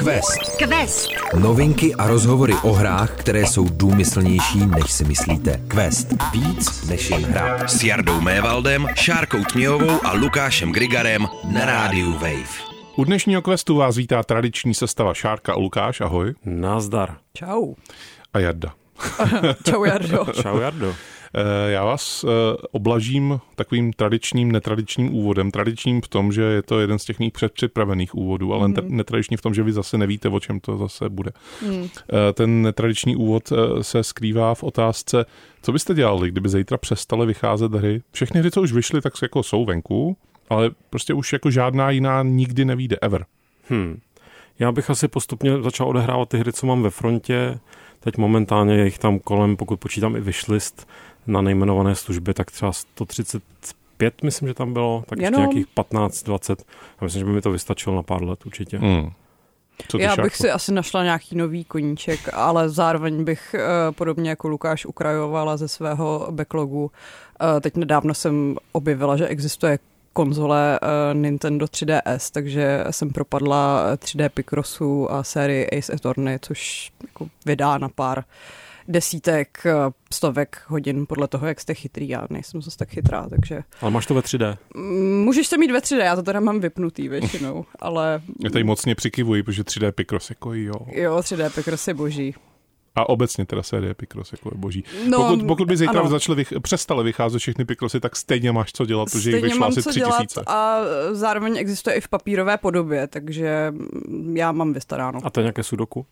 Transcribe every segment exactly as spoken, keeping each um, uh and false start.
Quest. Quest. Novinky a rozhovory o hrách, které jsou důmyslnější, než si myslíte. Quest. Víc než jen hra. S Jardou Mévaldem, Šárkou Tměhovou a Lukášem Grigarem na rádiu Wave. U dnešního Questu vás vítá tradiční sestava Šárka a Lukáš, ahoj. Nazdar. Čau. A Jarda. Čau Jardo. Čau Jardo. Já vás oblažím takovým tradičním, netradičním úvodem. Tradičním v tom, že je to jeden z těch mých předpřipravených úvodů, ale mm. netradiční v tom, že vy zase nevíte, o čem to zase bude. Mm. Ten netradiční úvod se skrývá v otázce, co byste dělali, kdyby zítra přestaly vycházet hry. Všechny hry, co už vyšly, tak jako jsou venku, ale prostě už jako žádná jiná nikdy nevyjde, ever. Hmm. Já bych asi postupně začal odehrávat ty hry, co mám ve frontě. Teď momentálně je jich tam kolem, pokud počítám i wishlist na nejmenované služby, tak třeba sto třicet pět, myslím, že tam bylo, tak ještě nějakých patnáct dvacet. Já myslím, že by mi to vystačilo na pár let určitě. Hmm. Co Já bych šáko? si asi našla nějaký nový koníček, ale zároveň bych uh, podobně jako Lukáš ukrajovala ze svého backlogu. Uh, teď nedávno jsem objevila, že existuje konzole uh, Nintendo tři D S, takže jsem propadla tři D Picrossu a sérii Ace Attorney, což jako vydá na pár desítek, stovek hodin podle toho, jak jste chytrý. Já nejsem zase tak chytrá, takže... Ale máš to ve tři D? Můžeš to mít ve tři D, já to teda mám vypnutý většinou, ale... Já tady mocně přikivuji, protože tři D Picross jako jo. Jo, tři D Picross je boží. A obecně teda série Picross jako je boží. No, pokud, pokud by zítra začaly vych, přestaly vycházet všechny Picrossy, tak stejně máš co dělat, protože jich vyšlo asi tři tisíce. A zároveň existuje i v papírové podobě, takže já mám vystaráno. A to je nějaké sudoku?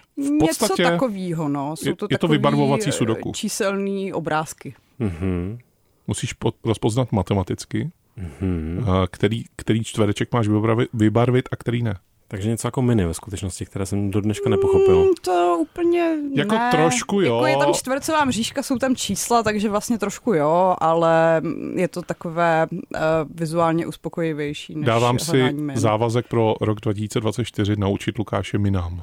V podstatě něco takovýho, no. Jsou to je, je to vybarvovací sudoku. Číselný obrázky. Mm-hmm. Musíš pod, rozpoznat matematicky, mm-hmm. který, který čtvereček máš vybarvit, vybarvit a který ne. Takže něco jako mini ve skutečnosti, které jsem do dneška nepochopil. Mm, to úplně jako ne. trošku jo. Jako je tam čtvercová mřížka, jsou tam čísla, takže vlastně trošku jo, ale je to takové uh, vizuálně uspokojivější než Dávám si jmen. závazek pro rok dva tisíce dvacet čtyři naučit Lukáše minám.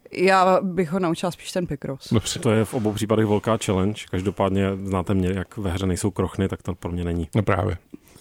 Já bych ho naučila spíš ten Picross. Dobře. To je v obou případech velká challenge. Každopádně znáte mě, jak ve hře nejsou krochny, tak to pro mě není. No právě.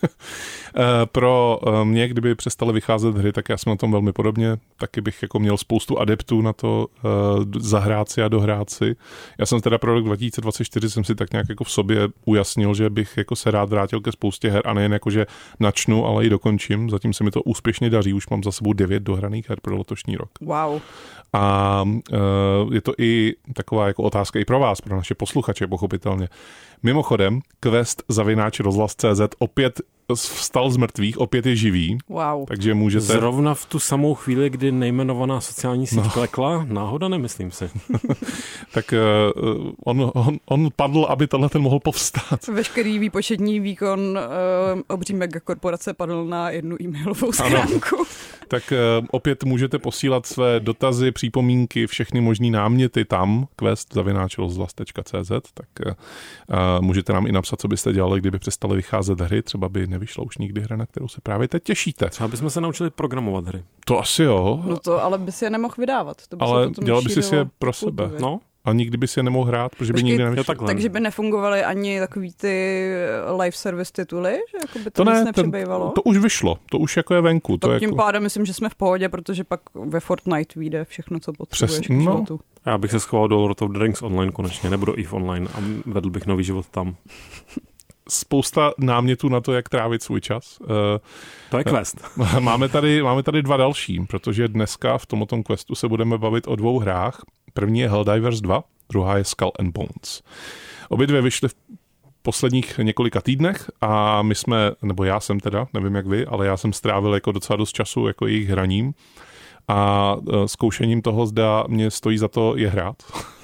Pro mě, kdyby přestaly vycházet hry, tak já jsem na tom velmi podobně. Taky bych jako měl spoustu adeptů na to uh, zahrát si a dohrát si. Já jsem teda pro rok dva tisíce dvacet čtyři jsem si tak nějak jako v sobě ujasnil, že bych jako se rád vrátil ke spoustě her a nejen jako, že načnu, ale i dokončím. Zatím se mi to úspěšně daří. Už mám za sebou devět dohraných her pro letošní rok. Wow. A uh, je to i taková jako otázka i pro vás, pro naše posluchače, pochopitelně. Mimochodem, Quest zavináč rozhlas tečka cé zet opět vstal z mrtvých, opět je živý. Wow. Takže můžete... Zrovna v tu samou chvíli, kdy nejmenovaná sociální síť no. klekla, náhoda nemyslím si. Tak uh, on, on, on padl, aby tenhle ten mohl povstat. Veškerý výpočetní výkon uh, obří megakorporace padl na jednu e-mailovou schránku. Ano. Tak uh, opět můžete posílat své dotazy, připomínky, všechny možný náměty tam, quest zavináč rozhlas tečka cé zet, tak uh, můžete nám i napsat, co byste dělali, kdyby přestaly vycházet hry, třeba by nevyšla už nikdy hra, na kterou se právě teď těšíte. Třeba bychom se naučili programovat hry. To asi jo. No to, ale by si je nemohl vydávat. To by ale se dělal by si je pro sebe. Kultivě. No. A nikdy by si je nemohl hrát, protože Počkej, by nikdy nevyšel. Takže by nefungovaly ani takový ty live service tituly, že jako by to, to nic ne, nepřibývalo? Ten, to už vyšlo, to už jako je venku. Tak to tím jako... pádem myslím, že jsme v pohodě, protože pak ve Fortnite vyjde všechno, co potřebuješ Přes, k no. životu. Já bych se schoval do Lord of the Rings online konečně, nebo do EVE online a vedl bych nový život tam. Spousta námětů na to, jak trávit svůj čas. To je quest. Máme tady, máme tady dva další, protože dneska v tomto questu se budeme bavit o dvou hrách. První je Helldivers dva, druhá je Skull and Bones. Obě dvě vyšly v posledních několika týdnech a my jsme, nebo já jsem teda, nevím jak vy, ale já jsem strávil jako docela dost času jako jejich hraním a zkoušením toho, zda mě stojí za to je hrát.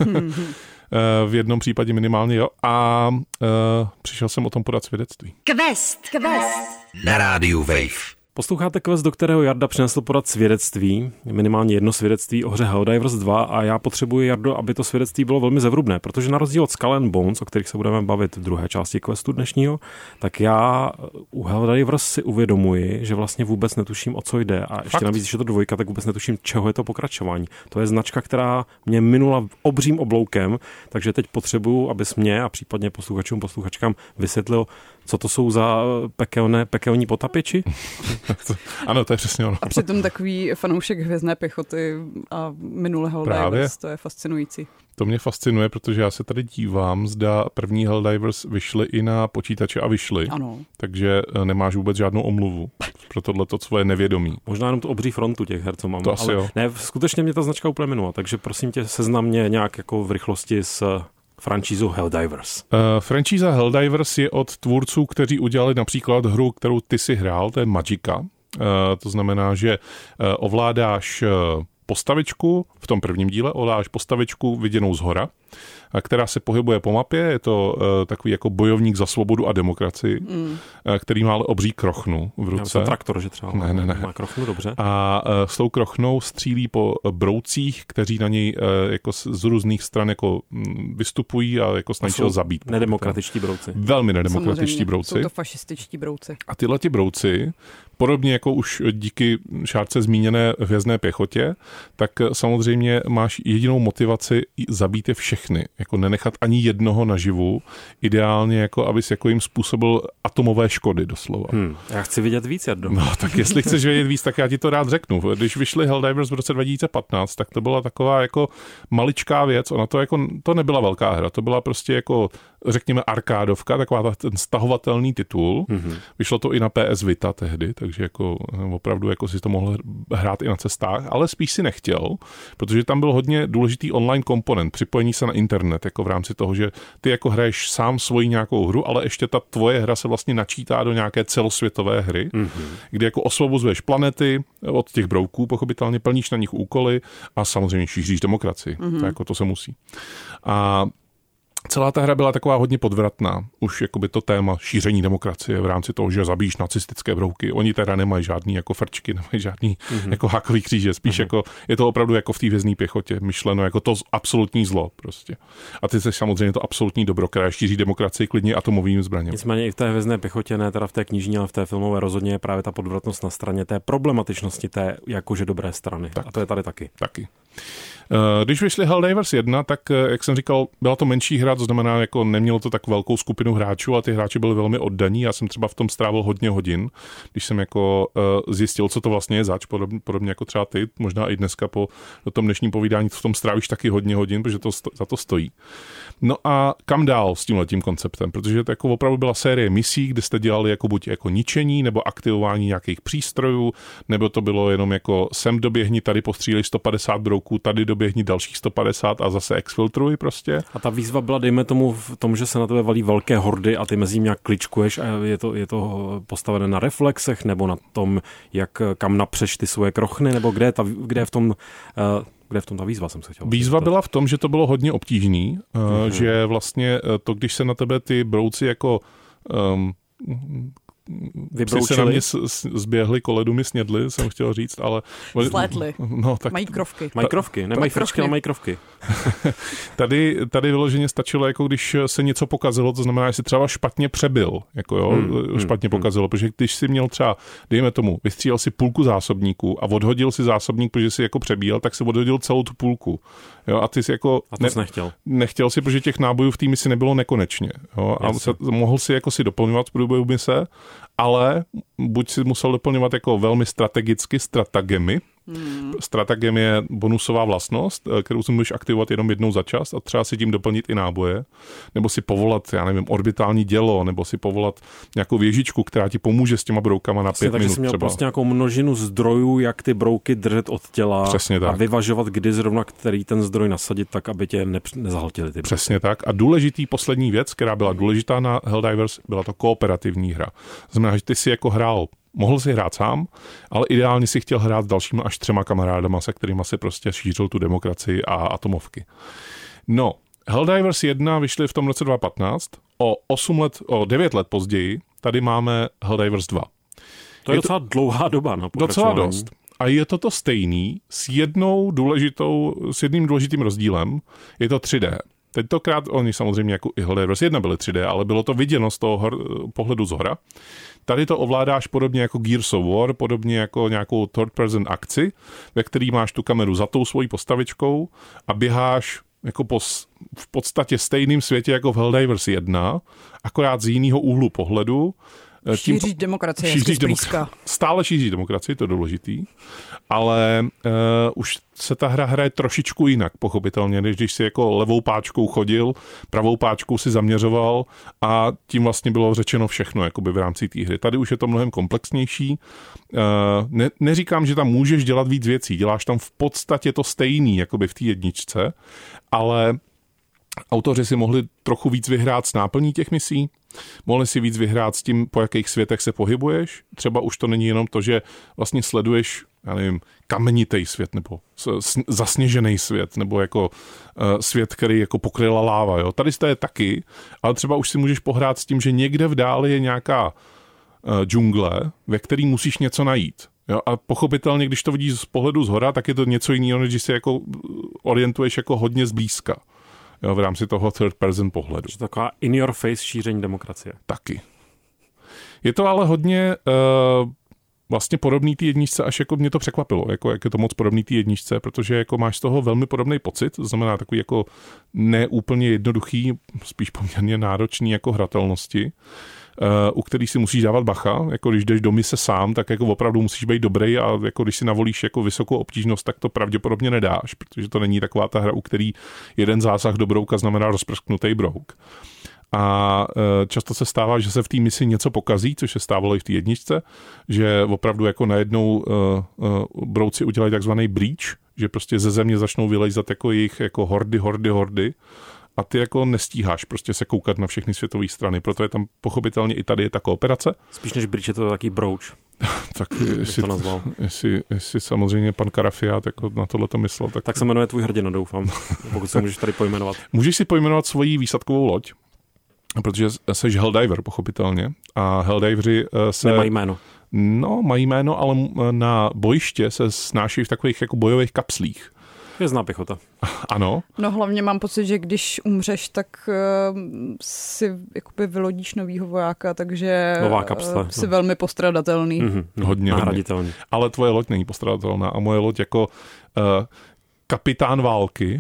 V jednom případě minimálně jo. A uh, přišel jsem o tom podat svědectví. Quest, Quest. Na rádiu Wave. Posloucháte Quest, do kterého Jarda přinesl podat svědectví, minimálně jedno svědectví o hře Helldivers dva a já potřebuji, Jardo, aby to svědectví bylo velmi zevrubné, protože na rozdíl od Skull and Bones, o kterých se budeme bavit v druhé části questu dnešního, tak já u Helldivers si uvědomuji, že vlastně vůbec netuším, o co jde a ještě Fakt? navíc, když je to dvojka, tak vůbec netuším, čeho je to pokračování. To je značka, která mě minula obřím obloukem, takže teď potřebuju, abys mě a případně posluchačům, posluchačkám vysvětlil, co to jsou za pekelné, pekelní potapěči? Ano, to je přesně ono. A přitom takový fanoušek Hvězdné pěchoty a minulého Helldivers, to je fascinující. To mě fascinuje, protože já se tady dívám, zda první Helldivers vyšly i na počítače a vyšly. Ano. Takže nemáš vůbec žádnou omluvu pro tohleto svoje nevědomí. Možná jenom tu obří frontu těch her, co mám. To asi ale jo. Ne, skutečně mě ta značka úplně minula, takže prosím tě, seznam mě nějak jako v rychlosti s franšízou Helldivers. Uh, franšíza Helldivers je od tvůrců, kteří udělali například hru, kterou ty si hrál, to je Magicka. Uh, to znamená, že uh, ovládáš uh, postavičku, v tom prvním díle ovládáš postavičku viděnou zhora, která se pohybuje po mapě, je to uh, takový jako bojovník za svobodu a demokracii, mm. uh, který má ale obří krochnu v ruce. Já traktor, že třeba ne, ne, ne. má krochnu, dobře. A uh, s tou krochnou střílí po broucích, kteří na něj uh, jako z, z různých stran jako um, vystupují a jako snaží ho zabít. Nedemokratičtí brouci. Velmi nedemokratičtí Samozřejmě, brouci. jsou to fašističtí brouci. A tyhle ti brouci, podobně jako už díky šárce zmíněné Hvězdné pěchotě, tak samozřejmě máš jedinou motivaci zabít je všechny. Jako nenechat ani jednoho naživu, ideálně jako abys jako jim způsobil atomové škody doslova. Hmm, já chci vidět víc, Jardo. No, tak jestli chceš vědět víc, tak já ti to rád řeknu. Když vyšly Helldivers v roce dva tisíce patnáct, tak to byla taková jako maličká věc. Ona to jako, to nebyla velká hra, to byla prostě jako, řekněme, arkádovka, taková ta, ten stahovatelný titul. Mm-hmm. Vyšlo to i na P S Vita tehdy, takže jako opravdu jako si to mohl hrát i na cestách, ale spíš si nechtěl, protože tam byl hodně důležitý online komponent, připojení se na internet, jako v rámci toho, že ty jako hraješ sám svoji nějakou hru, ale ještě ta tvoje hra se vlastně načítá do nějaké celosvětové hry, mm-hmm. kde jako osvobozuješ planety od těch brouků, pochopitelně plníš na nich úkoly a samozřejmě šíříš demokracii. Mm-hmm. To, jako to se musí. A celá ta hra byla taková hodně podvratná. Už jakoby to téma šíření demokracie v rámci toho, že zabíjíš nacistické brouky. Oni teda nemají žádný jako frčky, nemají žádný mm-hmm. jako hákový kříže. Spíš mm-hmm. jako, je to opravdu jako v té Hvězdné pěchotě myšleno jako to absolutní zlo prostě. A ty jsi samozřejmě to absolutní dobro, které šíří demokracii klidně atomovými zbraněmi. Nicméně i v té Hvězdné pěchotě, ne teda v té knižní, ale v té filmové rozhodně je právě ta podvratnost na straně té problematičnosti té jakože dobré strany. Tak. A to je tady taky. Taky. Když vyšly Helldivers jedna, tak, jak jsem říkal, byla to menší hra, to znamená, jako nemělo to tak velkou skupinu hráčů a ty hráči byli velmi oddaní. Já jsem třeba v tom strávil hodně hodin, když jsem jako zjistil, co to vlastně je zač, podobně, podobně jako třeba ty, možná i dneska po tom dnešním povídání v tom strávíš taky hodně hodin, protože to za to stojí. No a kam dál s tímhletím konceptem? Protože to jako opravdu byla série misí, kde jste dělali jako buď jako ničení, nebo aktivování nějakých přístrojů, nebo to bylo jenom jako sem doběhni, tady postřílej sto padesát brouků, tady doběhni dalších sto padesát a zase exfiltruj prostě. A ta výzva byla, dejme tomu, v tom, že se na tebe valí velké hordy a ty mezi ním nějak kličkuješ a je to, je to postavené na reflexech, nebo na tom, jak kam napřeš ty svoje krochny, nebo kde je, ta, kde je v tom... Uh, Kde v tom ta výzva, jsem se chtěl. Výzva byla v tom, že to bylo hodně obtížný, mm-hmm. že vlastně to, když se na tebe ty brouci jako um, vybroučili. Se na mě zběhli, koledu mi snědli, jsem chtěl říct, ale... Zlétli. No, tak... Mají krovky. Mají krovky, nemají frčky, ale mají krovky. tady, tady vyloženě stačilo, jako když se něco pokazilo, to znamená, že si třeba špatně přebil, jako jo, hmm, špatně hmm, pokazilo, protože když si měl třeba, dejme tomu, vystřílel si půlku zásobníků a odhodil si zásobník, protože si jako přebíjel, tak si odhodil celou tu půlku. Jo, a ty si jako... A to ne, jsi nechtěl. Nechtěl si, protože těch nábojů v té misi nebylo nekonečně. Jo, a se, mohl si jako si doplňovat v průběhu mise, ale buď si musel doplňovat jako velmi strategicky stratagemy. Hmm. Stratagem je bonusová vlastnost, kterou si můžeš aktivovat jenom jednou za čas a třeba si tím doplnit i náboje, nebo si povolat, já nevím, orbitální dělo, nebo si povolat nějakou věžičku, která ti pomůže s těma broukama na pět minut. Takže jsi měl prostě nějakou množinu zdrojů, jak ty brouky držet od těla a vyvažovat, kdy zrovna který ten zdroj nasadit, tak aby tě ne- nezahltili ty brouky. Přesně tak. A důležitý poslední věc, která byla důležitá na Helldivers, byla to kooperativní hra. Znamená, že ty si jako hrál Mohl si hrát sám, ale ideálně si chtěl hrát s dalšíma až třema kamarádama, se kterýma si prostě šířil tu demokracii a atomovky. No, Helldivers jedna vyšly v tom roce dva tisíce patnáct, o osm let, o devět let později tady máme Helldivers dva. To je, je docela to, dlouhá doba na pokračování. Docela dost. A je to to stejný s jednou důležitou, s jedním důležitým rozdílem, je to tři dé. Tentokrát oni samozřejmě jako i Helldivers jedna byly tři dé, ale bylo to viděno z toho hor, pohledu zhora. Tady to ovládáš podobně jako Gears of War, podobně jako nějakou third person akci, ve který máš tu kameru za tou svojí postavičkou a běháš jako po v podstatě stejným světě jako v Helldivers jedna, akorát z jiného úhlu pohledu, Šíří demokracie, šíří demokracie. Stále šíří demokracie, to je důležitý, ale uh, už se ta hra hraje trošičku jinak, pochopitelně, než když si jako levou páčkou chodil, pravou páčkou si zaměřoval a tím vlastně bylo řečeno všechno jakoby v rámci té hry. Tady už je to mnohem komplexnější. Uh, ne, neříkám, že tam můžeš dělat víc věcí, děláš tam v podstatě to stejný, jakoby v té jedničce, ale autoři si mohli trochu víc vyhrát s náplní těch misí, mohli si víc vyhrát s tím, po jakých světech se pohybuješ. Třeba už to není jenom to, že vlastně sleduješ, já nevím, kamenitý svět nebo zasněžený svět, nebo jako uh, svět, který jako pokryla láva. Jo? Tady je taky, ale třeba už si můžeš pohrát s tím, že někde v dáli je nějaká uh, džungle, ve který musíš něco najít. Jo? A pochopitelně, když to vidíš z pohledu zhora, tak je to něco jiného, než když si jako orientuješ jako hodně zblízka. Jo, v rámci toho third person pohledu. Takže taková in your face šíření demokracie. Taky. Je to ale hodně uh, vlastně podobný té jedničce, až jako mě to překvapilo, jako jak je to moc podobný té jedničce, protože jako máš z toho velmi podobný pocit, to znamená takový jako neúplně jednoduchý, spíš poměrně náročný jako hratelnosti, Uh, u který si musíš dávat bacha, jako když jdeš do mise sám, tak jako opravdu musíš být dobrý a jako když si navolíš jako vysokou obtížnost, tak to pravděpodobně nedáš, protože to není taková ta hra, u který jeden zásah do brouka znamená rozprsknutý brouk. A uh, často se stává, že se v té misi něco pokazí, což se stávalo i v té jedničce, že opravdu jako najednou uh, uh, brouci udělají takzvaný breach, že prostě ze země začnou vylejzat jako jejich jako hordy, hordy, hordy. A ty jako nestíháš prostě se koukat na všechny světové strany, proto je tam pochopitelně i tady je ta kooperace. Spíš než bridge je to taký brouč. Tak jestli, to nazval. Jestli, jestli samozřejmě pan Karafiát jako na tohle to myslel. Tak... tak se jmenuje tvůj hrdina, doufám, pokud se můžeš tady pojmenovat. Můžeš si pojmenovat svoji výsadkovou loď, protože seš Helldiver, pochopitelně. A Helldiveri se... Nemají jméno. No, mají jméno, ale na bojiště se snáší v takových jako bojových kapslích. Hvězdná pěchota. Ano. No hlavně mám pocit, že když umřeš, tak uh, si jakoby vylodíš novýho vojáka, takže nová kapsle, uh, jsi no. velmi postradatelný. Mm-hmm. Hodně, nahraditelný. Ale tvoje loď není postradatelná a moje loď jako uh, kapitán války.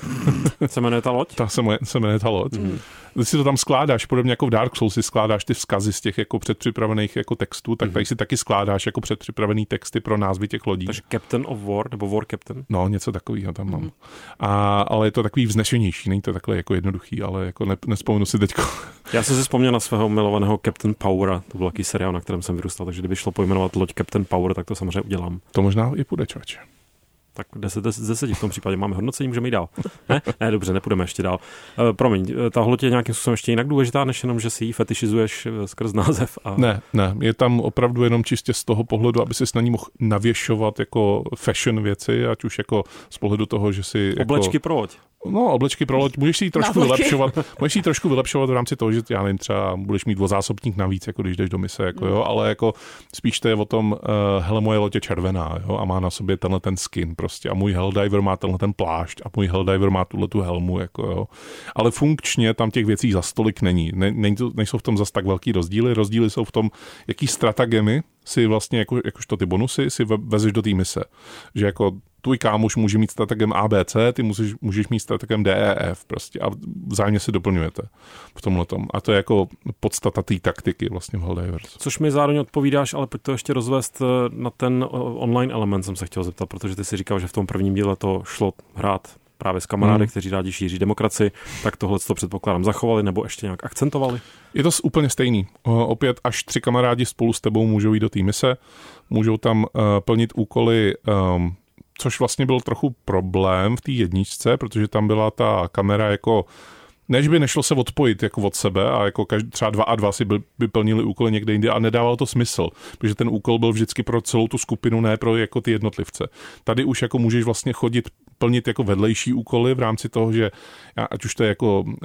Se jmenuje ta loď? Ta se, moje, se jmenuje ta loď. Mm-hmm. Když si to tam skládáš, podobně jako v Dark Souls si skládáš ty vzkazy z těch jako předpřipravených jako textů, tak mm-hmm. tady si taky skládáš jako předpřipravený texty pro názvy těch lodí. Takže Captain of War, nebo War Captain? No, něco takového tam mám. Mm-hmm. A, ale je to takový vznešenější, není to takhle jako jednoduchý, ale jako ne, nespomenu si teďko. Já jsem si vzpomněl na svého milovaného Captain Powera, to byl takový seriál, na kterém jsem vyrůstal, takže kdyby šlo pojmenovat loď Captain Power, tak to samozřejmě udělám. To možná i půjde, člověče. Tak deset z deseti v tom případě máme hodnocení, můžeme jít dál. Ne, ne dobře, nepůjdeme ještě dál. Uh, promiň, ta loď je nějakým způsobem ještě jinak důležitá, než jenom, že si ji fetišizuješ skrz název. A... Ne, ne, je tam opravdu jenom čistě z toho pohledu, aby si na ní mohl navěšovat jako fashion věci, ať už jako z pohledu toho, že si... Oblečky jako... pro loď. No, oblečky pro loď, můžeš si ji trošku vylepšovat, můžeš si ji trošku vylepšovat v rámci toho, že já nevím, třeba budeš mít dvozásobník navíc, jako když jdeš do mise, jako, jo, ale jako spíš to je o tom, uh, hele, moje loď je červená, jo, a má na sobě tenhle ten skin prostě a můj Helldiver má tenhle ten plášť a můj Helldiver má tuhle tu helmu, jako jo. Ale funkčně tam těch věcí za stolik není. Ne, ne, nejsou v tom zas tak velký rozdíly, rozdíly jsou v tom, jaký stratagemy si vlastně, jako, jakožto ty bonusy, si vezeš do té mise. Že jako tvůj kámoš může mít strategem A B C, ty můžeš, můžeš mít strategem D E F prostě a vzájemně si doplňujete v tomhletom. A to je jako podstata té taktiky vlastně v Helldivers. Což mi zároveň odpovídáš, ale pojď to ještě rozvést na ten online element, jsem se chtěl zeptat, protože ty si říkal, že v tom prvním díle to šlo hrát právě s kamarády, hmm. kteří rádi šíří demokracii, tak tohle to předpokládám zachovali nebo ještě nějak akcentovali? Je to úplně stejný. Opět až tři kamarádi spolu s tebou můžou jít do té mise, můžou tam uh, plnit úkoly, um, což vlastně byl trochu problém v té jedničce, protože tam byla ta kamera jako, než by nešlo se odpojit jako od sebe a jako každý, třeba dva a dva si by, by plnili úkoly někde jinde a nedávalo to smysl, protože ten úkol byl vždycky pro celou tu skupinu, ne pro jako ty jednotlivce. Tady už jako můžeš vlastně chodit plnit jako vedlejší úkoly v rámci toho, že ať už to je jako uh,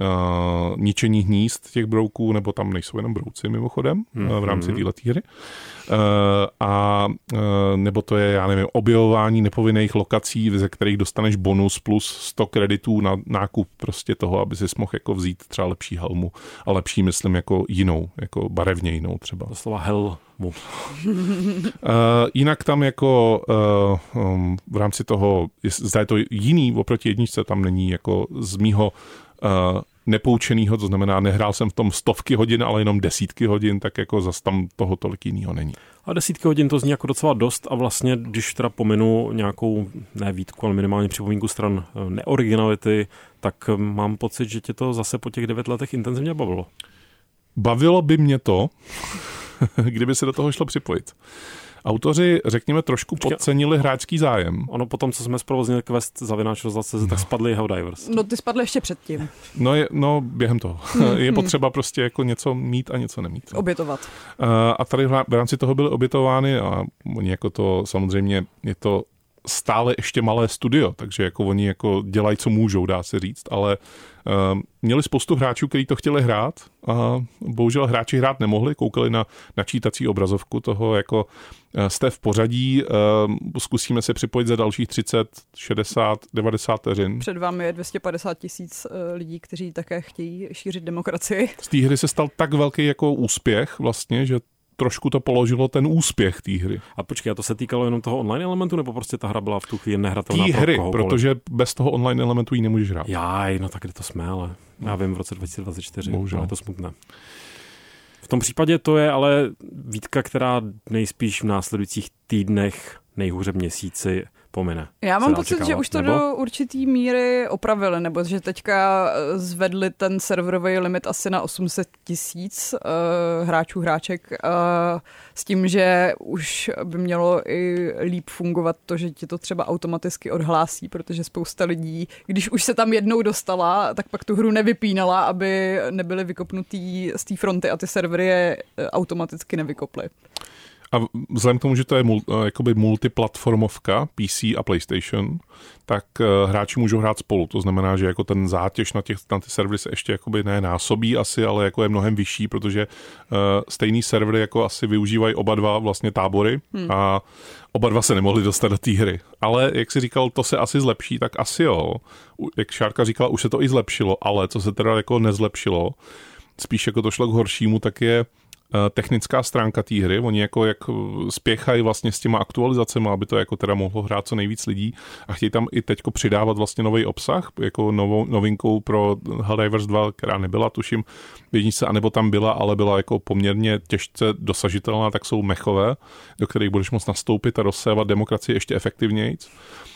ničení hnízd těch brouků, nebo tam nejsou jenom brouci mimochodem mm-hmm. v rámci této hry. Uh, a uh, nebo to je, já nevím, objevování nepovinných lokací, ze kterých dostaneš bonus plus sto kreditů na nákup prostě toho, aby si mohl jako vzít třeba lepší helmu a lepší, myslím, jako jinou, jako barevně jinou třeba. To slova hell. Uh, jinak tam jako uh, um, v rámci toho, zda je to jiný oproti jedničce, tam není jako z mýho uh, nepoučenýho, to znamená, nehrál jsem v tom stovky hodin, ale jenom desítky hodin, tak jako zas tam toho tolik jinýho není. A desítky hodin to zní jako docela dost a vlastně, když teda pominu nějakou, ne výtku, ale minimálně připomínku stran neoriginality, tak mám pocit, že tě to zase po těch devět letech intenzivně bavilo. Bavilo by mě to, kdyby se do toho šlo připojit. Autoři, řekněme, trošku podcenili hráčský zájem. Ono potom, co jsme zprovoznili quest zavináč rozhlas tečka cé zet, no. tak spadly Helldivers. No ty spadly ještě předtím. No, je, no během toho. Je potřeba prostě jako něco mít a něco nemít. Obětovat. A tady v rámci toho byly obětovány a oni jako to samozřejmě je to stále ještě malé studio, takže jako oni jako dělají, co můžou, dá se říct, ale uh, měli spoustu hráčů, kteří to chtěli hrát a bohužel hráči hrát nemohli, koukali na načítací obrazovku toho, jako uh, jste v pořadí, uh, zkusíme se připojit za dalších třicet, šedesát, devadesát vteřin. Před vámi je dvě stě padesát tisíc uh, lidí, kteří také chtějí šířit demokracii. Z té hry se stal tak velký jako úspěch vlastně, že trošku to položilo ten úspěch té hry. A počkej, a to se týkalo jenom toho online elementu, nebo prostě ta hra byla v tu chvíli nehratelná pro hry, kohokoliv? Protože bez toho online elementu ji nemůžeš hrát. Jaj, no tak kde to jsme, ale já vím, v roce dva tisíce dvacet čtyři, bohužel. Je to smutné. V tom případě to je ale výtka, která nejspíš v následujících týdnech, nejhůře měsíci pomine. Já mám pocit, čekávat, že už to nebo? do určitý míry opravili, nebo že teďka zvedli ten serverový limit asi na osm set tisíc uh, hráčů, hráček uh, s tím, že už by mělo i líp fungovat to, že ti to třeba automaticky odhlásí, protože spousta lidí, když už se tam jednou dostala, tak pak tu hru nevypínala, aby nebyly vykopnutý z té fronty a ty servery je automaticky nevykoply. A vzhledem k tomu, že to je mul, jakoby multiplatformovka, P C a PlayStation, tak uh, hráči můžou hrát spolu. To znamená, že jako ten zátěž na, těch, na ty servery se ještě jakoby ne násobí asi, ale jako je mnohem vyšší, protože uh, stejný servery jako asi využívají oba dva vlastně tábory hmm. a oba dva se nemohli dostat do té hry. Ale jak jsi říkal, to se asi zlepší, tak asi jo. Jak Šárka říkala, už se to i zlepšilo, ale co se teda jako nezlepšilo, spíš jako to šlo k horšímu, tak je technická stránka té hry. Oni jako jak spěchají vlastně s těma aktualizacemi, aby to jako teda mohlo hrát co nejvíc lidí a chtějí tam i teďko přidávat vlastně nový obsah, jako novou novinkou pro Helldivers dva, která nebyla, tuším, v jedničce, anebo tam byla, ale byla jako poměrně těžce dosažitelná, tak jsou mechové, do kterých budeš moct nastoupit a rozsévat demokracii ještě efektivnějc.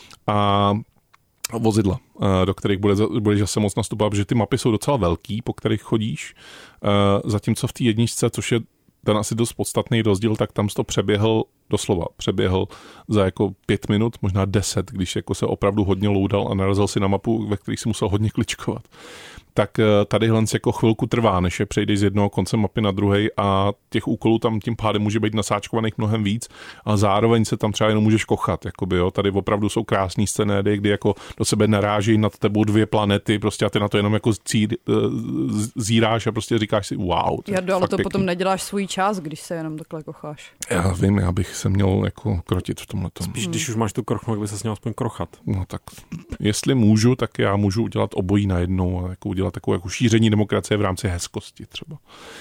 A vozidla, do kterých bude, budeš zase moc nastupovat, protože ty mapy jsou docela velký, po kterých chodíš, zatímco v té jedničce, což je ten asi dost podstatný rozdíl, tak tam jsi to přeběhl doslova, přeběhl za jako pět minut, možná deset, když jako se opravdu hodně loudal a narazil si na mapu, ve které si musel hodně kličkovat. Tak tadyhle jako chvilku trvá, než je přejdeš z jednoho konce mapy na druhej a těch úkolů tam tím pádem může být nasáčkovaných mnohem víc, a zároveň se tam třeba jenom můžeš kochat. Jakoby, jo. Tady opravdu jsou krásný scénéry, kdy jako do sebe narážejí nad tebou dvě planety, prostě a ty na to jenom jako zír, zíráš a prostě říkáš si wow. To Jardo, ale to pěkný. Potom neděláš svůj čas, když se jenom takhle kocháš. Já vím, já bych se měl jako krotit v tomhletom. Spíš, hmm. když už máš tu krochnu, jak by se měl aspoň krochat. No tak, jestli můžu, tak já můžu udělat obojí najednou a jako udělat takové jako šíření demokracie v rámci hezkosti třeba.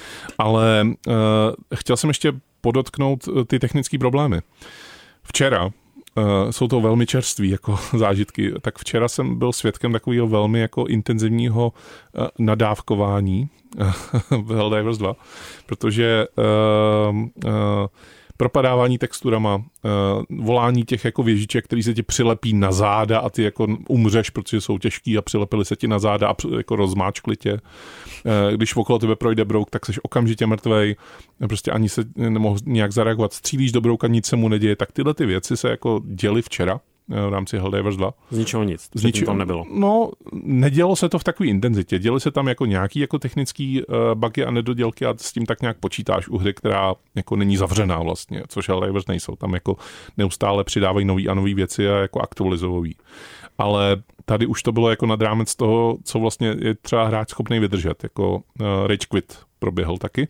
Ale uh, chtěl jsem ještě podotknout ty technické problémy. Včera, uh, jsou to velmi čerství jako zážitky, tak včera jsem byl svědkem takového velmi jako intenzivního uh, nadávkování v Helldivers dva, protože uh, uh, propadávání texturama, uh, volání těch jako věžiček, který se ti přilepí na záda a ty jako umřeš, protože jsou těžký a přilepili se ti na záda a jako rozmáčkli tě. Uh, když okolo tebe projde brouk, tak jsi okamžitě mrtvej, prostě ani se nemohl nějak zareagovat, střílíš do brouka, nic se mu neděje, tak tyhle ty věci se jako děly včera v rámci Helldivers dva. Z ničeho nic. Z ničeho tam nebylo. No, nedělo se to v takové intenzitě. Děly se tam jako nějaký jako technický uh, bugy a nedodělky a s tím tak nějak počítáš u hry, která jako není zavřená vlastně, což Helldivers nejsou. Tam jako neustále přidávají nový a nový věci a jako aktualizují. Ale tady už to bylo jako nad rámec toho, co vlastně je třeba hráč schopný vydržet. Jako uh, Rage Quit proběhl taky.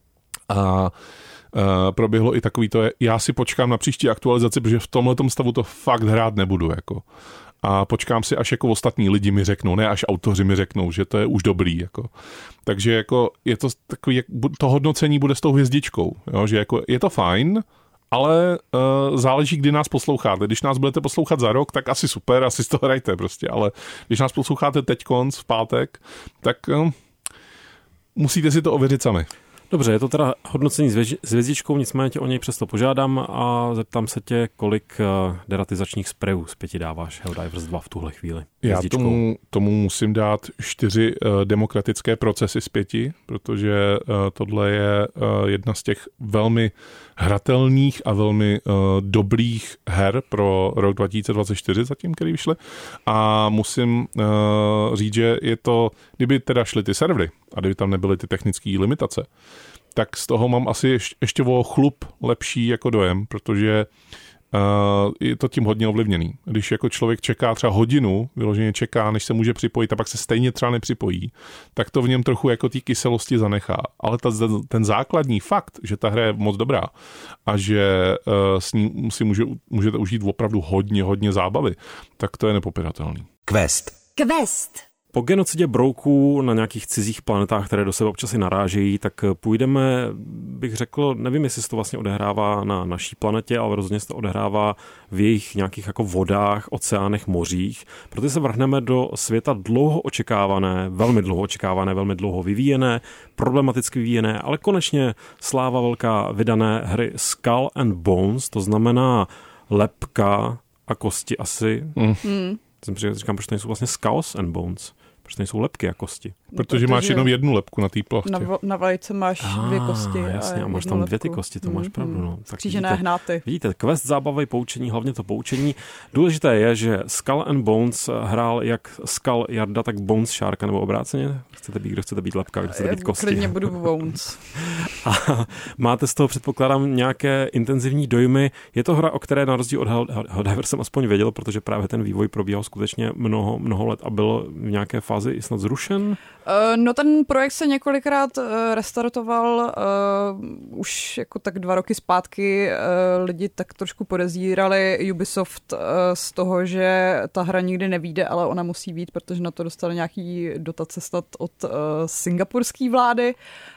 A Uh, proběhlo i takový to, já si počkám na příští aktualizaci, protože v tomhletom stavu to fakt hrát nebudu, jako. A počkám si, až jako ostatní lidi mi řeknou, ne až autoři mi řeknou, že to je už dobrý, jako. Takže jako je to takový, to hodnocení bude s tou hvězdičkou, jo? Že jako je to fajn, ale uh, záleží, kdy nás posloucháte. Když nás budete poslouchat za rok, tak asi super, asi z toho hrajte prostě, ale když nás posloucháte teď konc v pátek, tak uh, musíte si to ověřit sami. Dobře, je to teda hodnocení s hvězdičkou, nicméně tě o něj přesto požádám a zeptám se tě, kolik uh, deratizačních sprejů z pěti dáváš Helldivers dva v tuhle chvíli. Já tomu, tomu musím dát čtyři uh, demokratické procesy z pěti, protože uh, tohle je uh, jedna z těch velmi hratelných a velmi uh, dobrých her pro rok dva tisíce dvacet čtyři zatím, který vyšly. A musím uh, říct, že je to, kdyby teda šly ty servery a kdyby tam nebyly ty technické limitace, tak z toho mám asi ještě, ještě o chlup lepší jako dojem, protože uh, je to tím hodně ovlivněný. Když jako člověk čeká třeba hodinu, vyloženě čeká, než se může připojit a pak se stejně třeba nepřipojí, tak to v něm trochu jako té kyselosti zanechá. Ale ta, ten základní fakt, že ta hra je moc dobrá a že uh, s ní si může, můžete užít opravdu hodně, hodně zábavy, tak to je nepopiratelný. Quest. Quest. Po genocidě brouků na nějakých cizích planetách, které do sebe občas i narážejí, tak půjdeme, bych řekl, nevím, jestli se to vlastně odehrává na naší planetě, ale rozhodně se to odehrává v jejich nějakých jako vodách, oceánech, mořích. Proto se vrhneme do světa dlouho očekávané, velmi dlouho očekávané, velmi dlouho vyvíjené, problematicky vyvíjené, ale konečně sláva velká vydané hry Skull and Bones, to znamená lebka a kosti asi. Mm. Mm. Jsem říkám, proč to nejsou vlastně Skulls and Bones. Proč to nejsou lebky a kosti? Protože, Protože máš jenom jednu lebku na té plochtě. Na, na vajce máš ah, dvě kosti. Jasně, a, a máš tam dvě ty kosti, to mm, máš pravdu. No. Tak křížené hnáty. Vidíte, quest, zábava, poučení, hlavně to poučení. Důležité je, že Skull and Bones hrál jak Skull Jarda, tak Bones Sharka, nebo obráceně. Chcete být, kdo chcete být lebka, kdo chcete být kosti. Klidně budu Bones. A máte z toho, předpokládám, nějaké intenzivní dojmy. Je to hra, o které na rozdíl od Helldivers jsem aspoň věděl, protože právě ten vývoj probíhal skutečně mnoho, mnoho let a byl v nějaké fázi i snad zrušen. No ten projekt se několikrát restartoval, uh, už jako tak dva roky zpátky uh, lidi tak trošku podezírali Ubisoft uh, z toho, že ta hra nikdy nevyjde, ale ona musí být, protože na to dostali nějaký dotace snad od uh, singapurské vlády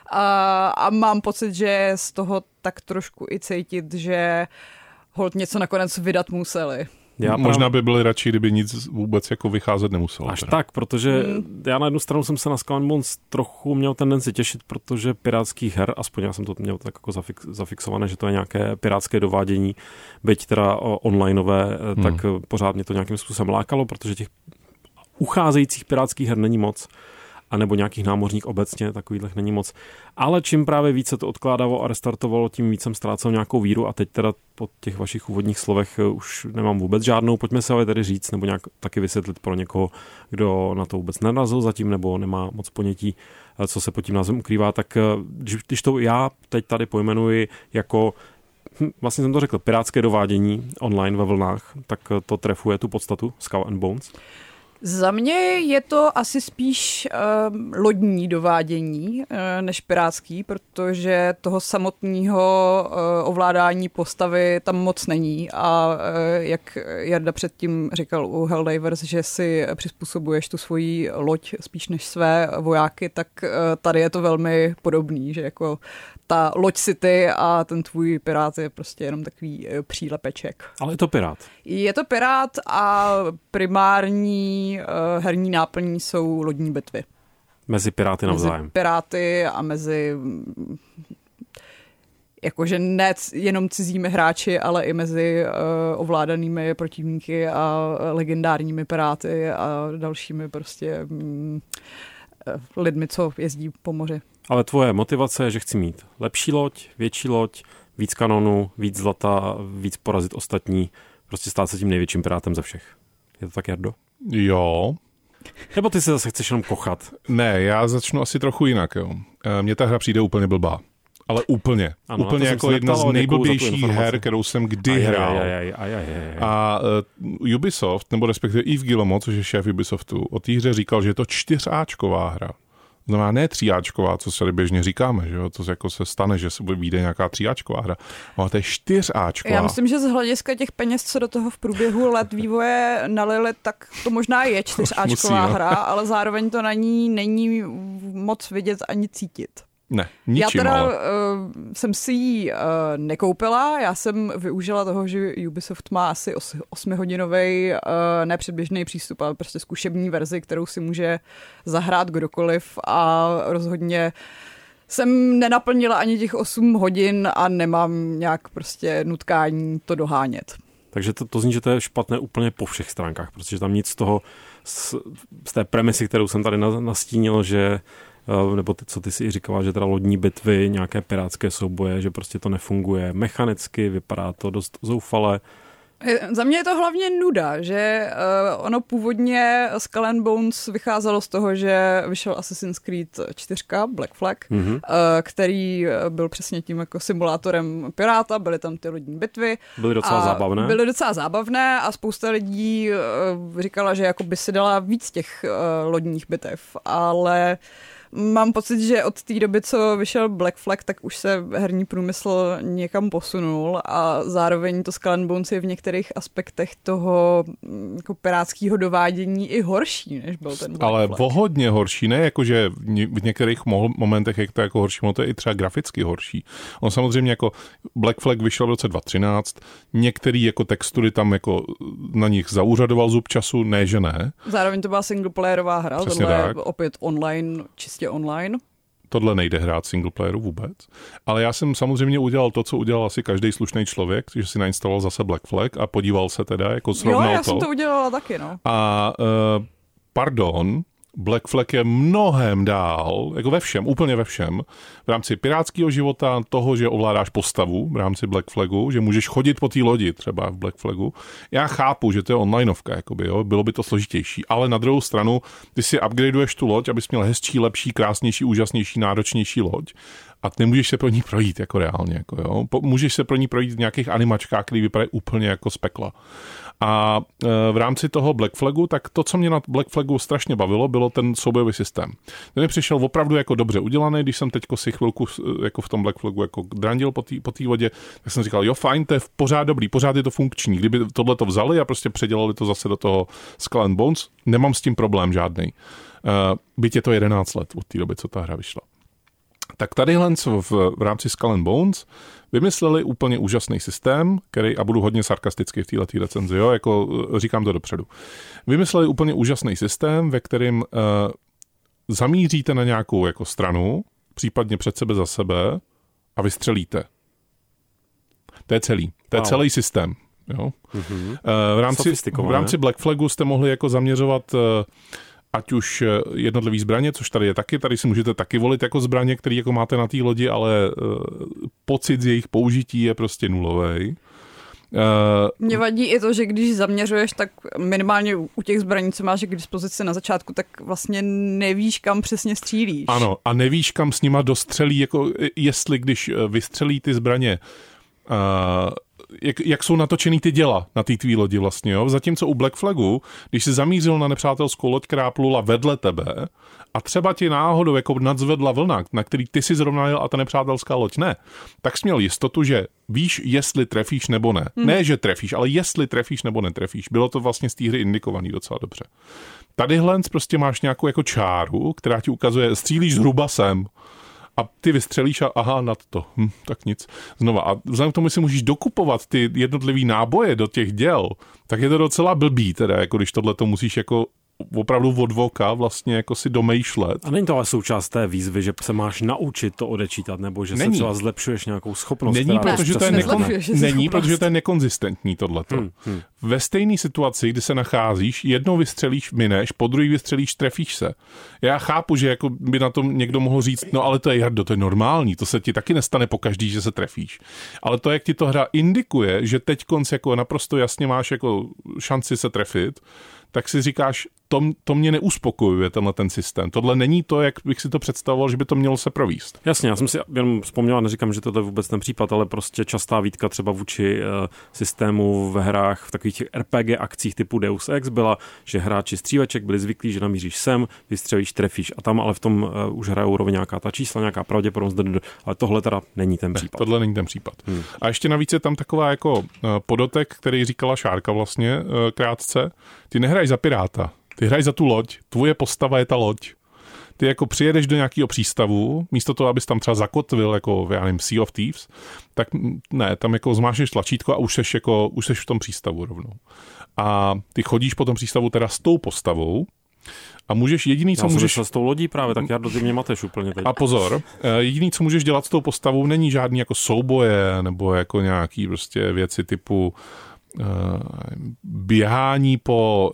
a, a mám pocit, že z toho tak trošku i cítit, že holt něco nakonec vydat museli. Já Možná by byli radši, kdyby nic vůbec jako vycházet nemuselo. Až teda. Tak, protože hmm. já na jednu stranu jsem se na Skull and Bones trochu měl tendenci těšit, protože pirátských her, aspoň já jsem to měl tak jako zafix, zafixované, že to je nějaké pirátské dovádění, byť teda onlineové, hmm. tak pořád mě to nějakým způsobem lákalo, protože těch ucházejících pirátských her není moc. A nebo nějakých námořních obecně, takových není moc. Ale čím právě více to odkládalo a restartovalo, tím víc jsem ztrácel nějakou víru a teď teda po těch vašich úvodních slovech už nemám vůbec žádnou. Pojďme se ale tady říct nebo nějak taky vysvětlit pro někoho, kdo na to vůbec nenarazil zatím nebo nemá moc ponětí, co se pod tím názvem ukrývá. Tak když, když to já teď tady pojmenuji jako vlastně jsem to řekl, pirátské dovádění online ve vlnách, tak to trefuje tu podstatu Skull and Bones. Za mě je to asi spíš um, lodní dovádění uh, než pirátský, protože toho samotného uh, ovládání postavy tam moc není a uh, jak Jarda předtím říkal u Helldivers, že si přizpůsobuješ tu svoji loď spíš než své vojáky, tak uh, tady je to velmi podobný, že jako ta loď si ty a ten tvůj pirát je prostě jenom takový uh, přílepeček. Ale je to pirát. Je to pirát a primární uh, herní náplní jsou lodní bitvy. Mezi piráty navzájem. Mezi piráty a mezi jakože ne jenom cizími hráči, ale i mezi uh, ovládanými protivníky a legendárními piráty a dalšími prostě um, lidmi, co jezdí po moři. Ale tvoje motivace je, že chci mít lepší loď, větší loď, víc kanonů, víc zlata, víc porazit ostatní, prostě stát se tím největším pirátem ze všech. Je to tak, Jardo? Jo. Nebo ty se zase chceš jenom kochat? Ne, já začnu asi trochu jinak, jo. Mně ta hra přijde úplně blbá. Ale úplně. Ano, úplně jako jedna z nejblbějších her, kterou jsem kdy aj, hrál. Aj, aj, aj, aj, aj. A uh, Ubisoft, nebo respektive Yves Guillemot, což je šéf Ubisoftu, o té hře říkal, že je to čtyřáčková hra. Znamená ne tříáčková, co se běžně říkáme, že jo? To jako se stane, že se vyjde nějaká tříáčková hra. Ale to je čtyřáčková. Já myslím, že z hlediska těch peněz, co do toho v průběhu let vývoje nalili, tak to možná je čtyřáčková Musí, no. hra, ale zároveň to na ní není moc vidět ani cítit. Ne, ničím, Já teda ale. Uh, jsem si ji uh, nekoupila, já jsem využila toho, že Ubisoft má asi os, osmihodinový uh, nepředběžný přístup, ale prostě zkušební verzi, kterou si může zahrát kdokoliv a rozhodně jsem nenaplnila ani těch osm hodin a nemám nějak prostě nutkání to dohánět. Takže to, to zní, že to je špatné úplně po všech stránkách, protože tam nic z toho, z, z té premisy, kterou jsem tady nastínil, že nebo ty, co ty si říkala, že teda lodní bitvy, nějaké pirátské souboje, že prostě to nefunguje mechanicky, vypadá to dost zoufale. Za mě je to hlavně nuda, že uh, ono původně Skull and Bones vycházelo z toho, že vyšel Assassin's Creed čtyři Black Flag, mm-hmm. uh, který byl přesně tím jako simulátorem piráta, byly tam ty lodní bitvy. Byly docela zábavné. Byly docela zábavné a spousta lidí uh, říkala, že jako by si dala víc těch uh, lodních bitev, ale mám pocit, že od té doby, co vyšel Black Flag, tak už se herní průmysl někam posunul a zároveň to Skull and Bones je v některých aspektech toho jako pirátského dovádění i horší, než byl ten Black Ale Flag. o hodně horší, ne jakože v některých momentech je to jako horší, ono to je i třeba graficky horší. On samozřejmě jako Black Flag vyšel v roce dva tisíce třináct, některý jako textury tam jako na nich zaúřadoval zub času, ne, že ne. Zároveň to byla singleplayerová hra, Přesně tohle tak. je opět online, čistě online. Tohle nejde hrát singleplayeru vůbec. Ale já jsem samozřejmě udělal to, co udělal asi každý slušný člověk, že si nainstaloval zase Black Flag a podíval se teda, jako srovnal to. Jo, já to. jsem to udělala taky, no. A uh, pardon, Black Flag je mnohem dál, jako ve všem, úplně ve všem, v rámci pirátského života, toho, že ovládáš postavu v rámci Black Flagu, že můžeš chodit po té lodi třeba v Black Flagu. Já chápu, že to je onlineovka, jakoby, jo, bylo by to složitější, ale na druhou stranu, ty si upgradeuješ tu loď, abys měl hezčí, lepší, krásnější, úžasnější, náročnější loď. A nemůžeš se pro ní projít jako reálně. Jako jo. Můžeš se pro ní projít v nějakých animačkách, které vypadají úplně jako z pekla. A v rámci toho Black Flagu, tak to, co mě na Black Flagu strašně bavilo, bylo ten soubojový systém. Ten mi přišel opravdu jako dobře udělaný, když jsem teďko si chvilku jako v tom Black Flagu jako drandil po té po té vodě, tak jsem říkal, jo fajn, to je pořád dobrý, pořád je to funkční. Kdyby tohle to vzali a prostě předělali to zase do toho Skull and Bones, nemám s tím problém žádnej. Uh, byť je to jedenáct let od té doby, co ta hra vyšla. Tak tadyhle v, v rámci Skull and Bones vymysleli úplně úžasný systém, který, a budu hodně sarkastický v této recenzi, jo, jako říkám to dopředu. Vymysleli úplně úžasný systém, ve kterém uh, zamíříte na nějakou jako stranu, případně před sebe za sebe a vystřelíte. To je celý. To je wow. celý systém. Jo. Mm-hmm. Uh, v, rámci, v rámci Black Flagu jste mohli jako zaměřovat uh, ať už jednotlivý zbraně, což tady je taky, tady si můžete taky volit jako zbraně, které jako máte na té lodi, ale uh, pocit z jejich použití je prostě nulovej. Uh, Mně vadí i to, že když zaměřuješ, tak minimálně u těch zbraní, co máš k dispozici na začátku, tak vlastně nevíš, kam přesně střílíš. Ano, a nevíš, kam s nima dostřelí, jako jestli když vystřelí ty zbraně, uh, Jak, jak jsou natočený ty děla na té tvý lodi vlastně, jo? Zatímco u Black Flagu, když jsi zamířil na nepřátelskou loď, která plula vedle tebe a třeba ti náhodou jako nadzvedla vlna, na který ty si zrovna jel a ta nepřátelská loď ne, tak jsi měl jistotu, že víš, jestli trefíš nebo ne. Hmm. Ne, že trefíš, ale jestli trefíš nebo netrefíš. Bylo to vlastně z té hry indikovaný docela dobře. Tadyhle prostě máš nějakou jako čáru, která ti ukazuje, střílíš zhruba sem. A ty vystřelíš a aha, nad to. Hm, tak nic. Znova. A vzhledem k tomu, že můžeš dokupovat ty jednotlivý náboje do těch děl, tak je to docela blbý, teda, jako když tohle to musíš jako opravdu od voka vlastně jako si domýšlet. A není to ale součást té výzvy, že se máš naučit to odečítat, nebo že není. Se třeba zlepšuješ nějakou schopnost. Není, protože to je, nekon... není protože to je nekonzistentní tohleto. Hmm, hmm. Ve stejné situaci, kdy se nacházíš, jednou vystřelíš, mineš, po druhý vystřelíš, trefíš se. Já chápu, že jako by na tom někdo mohl říct, no ale to je Jardo, to je normální, to se ti taky nestane pokaždý, že se trefíš. Ale to, jak ti to hra indikuje, že teď konc jako naprosto jasně máš jako šanci se trefit, tak si říkáš, to, to mě neuspokojuje, tenhle ten systém. Tohle není to, jak bych si to představoval, že by to mělo se províst. Jasně, já jsem si jenom vzpomněl, neříkám, že to je vůbec ten případ, ale prostě častá výtka třeba vůči uh, systému ve hrách, v takových těch R P G akcích typu Deus Ex byla, že hráči stříleček byli zvyklí, že namíříš sem, vystřelíš, trefíš a tam ale v tom uh, už hrajou rovně nějaká ta čísla, nějaká pravděpodobnost, ale tohle teda není ten případ. Ne, tohle není ten případ. Hmm. A ještě navíc je tam taková jako uh, podotek, který říkala Šárka vlastně uh, krátce. Ty nehraješ za piráta. Ty hraješ za tu loď, tvoje postava je ta loď. ty jako přijedeš do nějakého přístavu, místo toho, abys tam třeba zakotvil, jako já nevím, Sea of Thieves, tak ne, tam jako zmášneš tlačítko a už seš, jako, už seš v tom přístavu rovnou. A ty chodíš po tom přístavu teda s tou postavou a můžeš jediný, co já můžeš... s tou lodí právě, tak já do ty mě mateš úplně teď. A pozor, jediný, co můžeš dělat s tou postavou, není žádný jako souboje nebo jako nějaký prostě věci typu uh, běhání po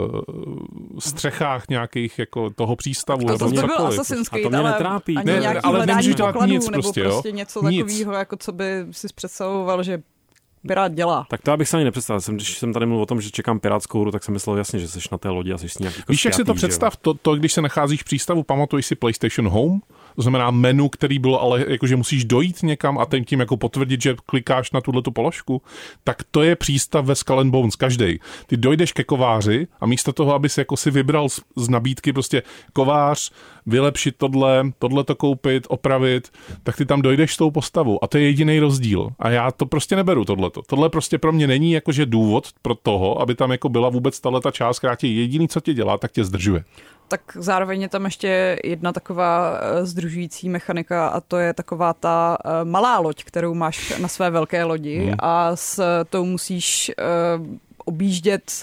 uh, střechách nějakých jako toho přístavu. To, to, to byl Assassin's Creed, ale netrápí. Ani ne, nějaký ale nemůžeš dělat pokladů, nic nebo prostě, prostě jo? něco Nic. takového, jako co by si představoval, že pirát dělá. Tak to já bych se ani nepředstavil. Jsem, když jsem tady mluvil o tom, že čekám pirátskou hru, tak jsem myslel jasně, že jsi na té lodi a jsi s ní nějaký. Víš, jak si to představ, to, to, když se nacházíš v přístavu, pamatuješ si PlayStation Home? To znamená menu, který bylo, ale jakože musíš dojít někam a tím, tím jako potvrdit, že klikáš na tuhletu položku, tak to je přístav ve Skull and Bones, každej. Ty dojdeš ke kováři a místo toho, aby si jako si vybral z, z nabídky prostě kovář, vylepšit tohle, tohle to koupit, opravit, tak ty tam dojdeš s tou postavou a to je jediný rozdíl. A já to prostě neberu tohleto. Tohle prostě pro mě není jakože důvod pro toho, aby tam jako byla vůbec tahleta část, která tě jediný, co tě dělá, tak tě zdržuje. Tak zároveň je tam ještě jedna taková združující mechanika a to je taková ta uh, malá loď, kterou máš na své velké lodi hmm. a s tou musíš uh, objíždět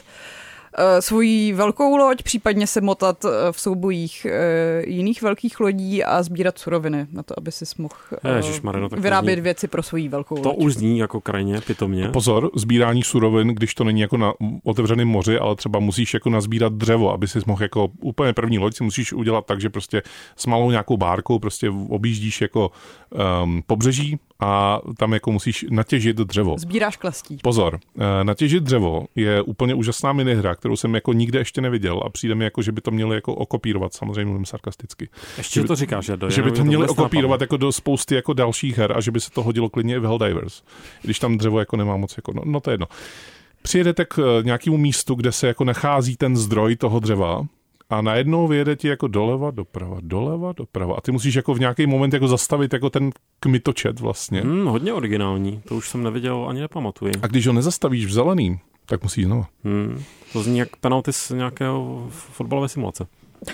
svoji velkou loď, případně se motat v soubojích jiných velkých lodí a sbírat suroviny na to, aby si mohl Ježišmarino, vyrábět věci pro svoji velkou to loď. To už zní jako krajně pitomně. Pozor, sbírání surovin, když to není jako na otevřeném moři, ale třeba musíš jako nazbírat dřevo, aby si mohl jako úplně první loď si musíš udělat tak, že prostě s malou nějakou bárkou prostě objíždíš jako um, pobřeží a tam jako musíš natěžit dřevo. Sbíráš klestí. Pozor, natěžit dřevo je úplně úžasná minihra, kterou jsem jako nikde ještě neviděl a přijde mi jako, že by to měli jako okopírovat, samozřejmě mluvím sarkasticky. Ještě by, to říkáš, že, že by to měli okopírovat jako do spousty jako dalších her a že by se to hodilo klidně i v Helldivers. Když tam dřevo jako nemá moc jako, no, no to je jedno. Přijedete k nějakému místu, kde se jako nachází ten zdroj toho dřeva a najednou vyjede ti jako doleva, doprava, doleva, doprava a ty musíš jako v nějaký moment jako zastavit jako ten kmitočet vlastně. Hmm, hodně originální, to už jsem neviděl, ani nepamatuji. A když ho nezastavíš v zeleným, tak musíš znovu. Hmm, to zní jak penalty z nějakého fotbalové simulace.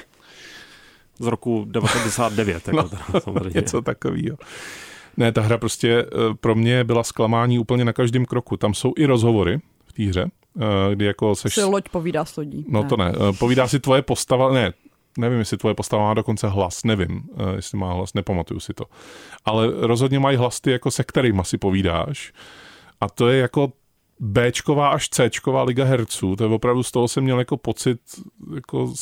Z roku devadesát devět. Jako no, teda, něco takového. Ne, ta hra prostě pro mě byla zklamání úplně na každém kroku. Tam jsou i rozhovory v té hře, kdy jako seš... Si loď povídá s lodí. No ne. To ne. Povídá si tvoje postava, ne, nevím, jestli tvoje postava má dokonce hlas, nevím, jestli má hlas, nepamatuju si to. Ale rozhodně mají hlas ty, jako se kterýma si povídáš. A to je jako Bčková až Cčková liga herců. To je opravdu, z toho jsem měl jako pocit, jako,